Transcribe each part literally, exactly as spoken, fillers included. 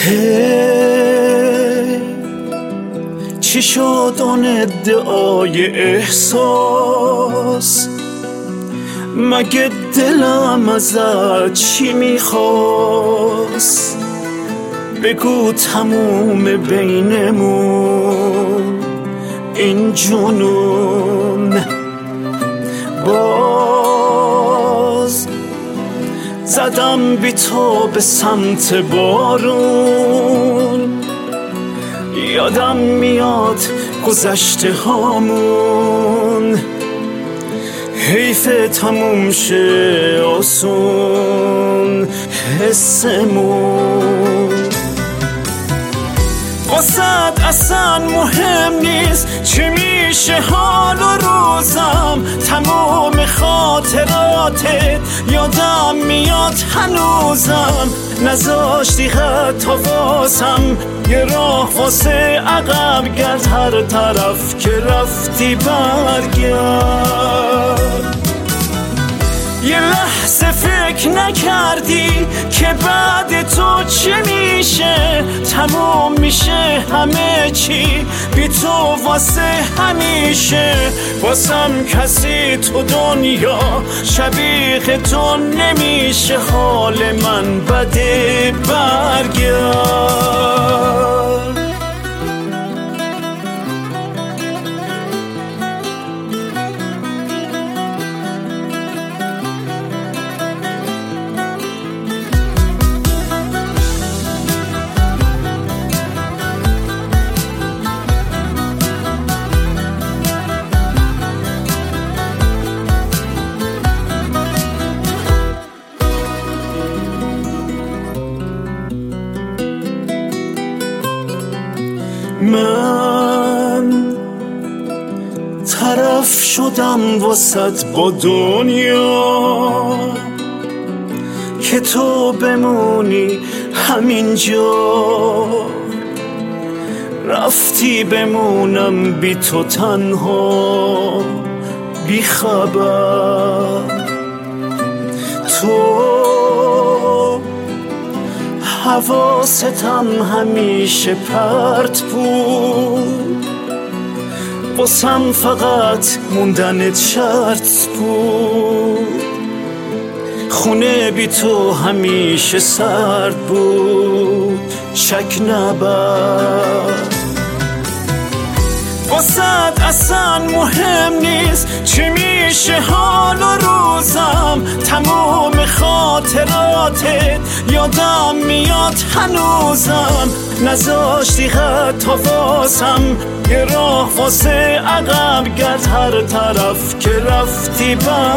هی چی شد اون ادعای احساس؟ مگه دلم ازت چی میخواست؟ بگو تموم بینمون این جنون. باز زدم بی تو به سمت بارون، یادم میاد گذشته هامون. حیف تموم شه آسون حسمون. واسد اصلا مهم نیست چی میشه حال و روزم، تمام خاطراتت یادم میاد هنوزم. نذاشتی حتی واسم یه راه واسه عقب گرد، هر طرف که رفتی برگرد. یه لحظه فکر نکردی که بعد تو چه میشه؟ تمام میشه همه چی بی تو واسه همیشه. واسم کسی تو دنیا شبیه تو نمیشه، حال من بده برگرد. من طرف شدم واسط با دنیا که تو بمونی همینجا. رفتی بمونم بی تو تنها بی خبر. تو حواستم همیشه پرت بود، واسم فقط موندنت شرط بود. خونه بی تو همیشه سرد بود، شک نبر. واسد اصلا مهم نیست چی میشه حال و روزم، تمام خاطراتت یادم میاد هنوزم. نذاشتی حتی واسم یه راه واسه عقب گرد، هر طرف که رفتی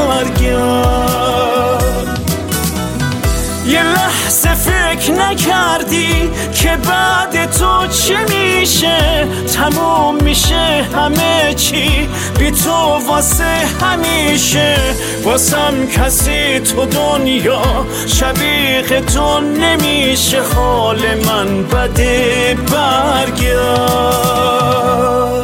برگرد. یه لحظه فکر نکردی که بعد تو چه میشه؟ تموم میشه همه چی بی تو واسه همیشه. واسم کسی تو دنیا شبیه تو نمیشه، حال من بده برگرد.